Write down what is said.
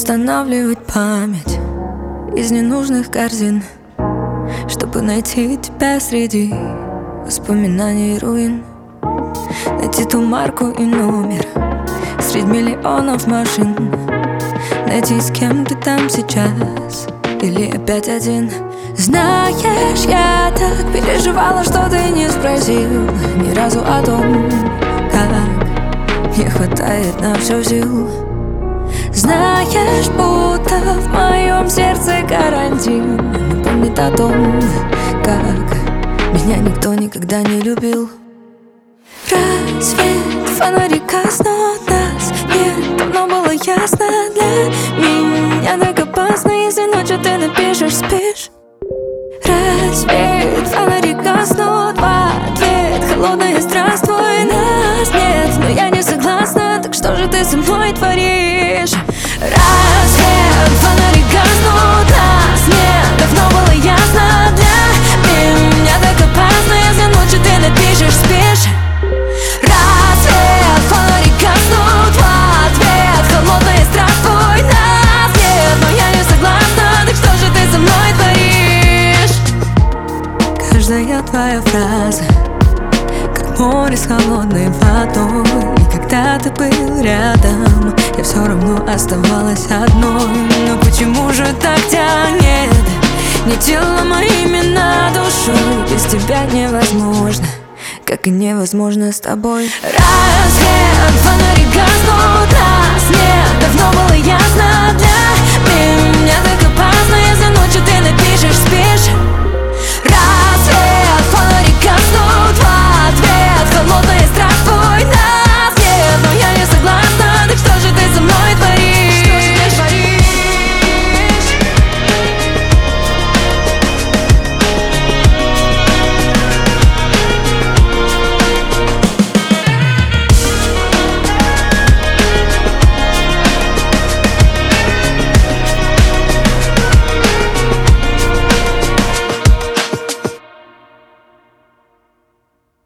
Восстанавливать память из ненужных корзин, чтобы найти тебя среди воспоминаний и руин. Найти ту марку и номер среди миллионов машин. Найти, с кем ты там сейчас или опять один. Знаешь, я так переживала, что ты не спросил ни разу о том, как не хватает на все сил. Знаешь, будто в моем сердце карантин напомнит о том, как меня никто никогда не любил. Рассвет, фонари гаснут, нас нет, давно было ясно. Для меня так опасно, если ночью ты напишешь «спишь». Рассвет, фонари гаснут, в ответ холодное здравствуй. Нас нет, но я не согласна, так что же ты со мной творишь? Рассвет, фонари гаснут, нас нет, давно было ясно. Для меня так опасно, если ночью ты напишешь «спишь». Рассвет, фонари гаснут, в ответ холодное здравствуй. Нас нет, но я не согласна, так что же ты со мной творишь? Каждая твоя фраза как море с холодной водой. И когда ты был рядом, я все равно оставалась одной. Но почему же так тянет? Не телом, а именно душой. Без тебя невозможно, как и невозможно с тобой. Рассвет, фонари гаснут, нас нет, давно было ясно. Для меня так опасно, если ночью ты напишешь «спи».